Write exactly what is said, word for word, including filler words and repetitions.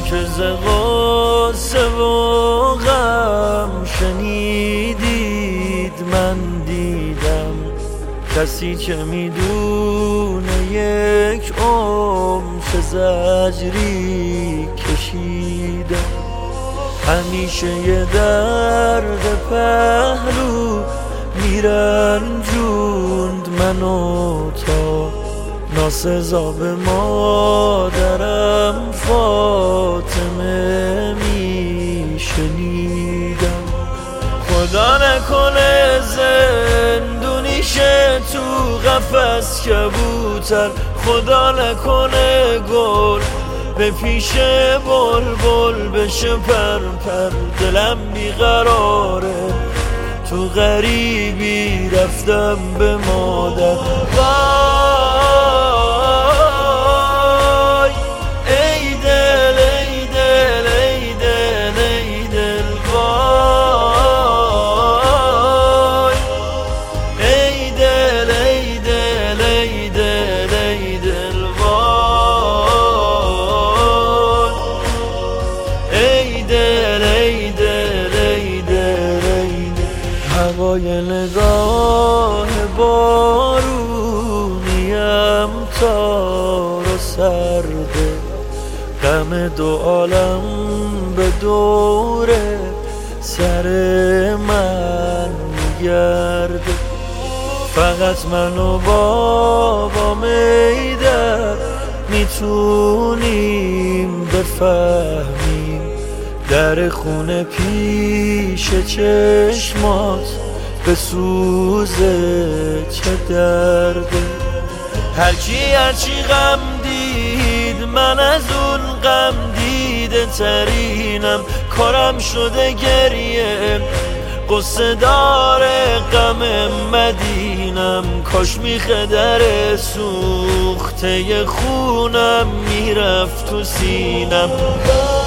که ز غصه و غم شنیدید من دیدم، کسی که میدونه یک عمر چه زجری کشیدم. همیشه یه درد پهلو میرنجوند منو تا ناسزا به مادرم فاطمه میشنیدم. خدا نکنه زندونیشه تو قفس کبوتر، خدا نکنه گل به پیش بلبل بشه پر پر. دلم بیقراره تو غریبی رفتم به مادر. وای ای دل ای دل ای دل ای دل وای ای دل ای دل ای دل ای دل وای ای دل ای دل ای دل ای دل. هوای نگاه بارونیم تار و سرده، غم دو عالم به دور سر من میگرده. فقط من و بابا میدر میتونیم بفهمیم در خونه پیش چشمات به سوزه چه درده. هرکی هرچی غم دید من از اون غم دیده ترینم. کارم شده گریه قصه داره غم مدینم. کاش میخه در سوخته خونم میرفت تو سینم.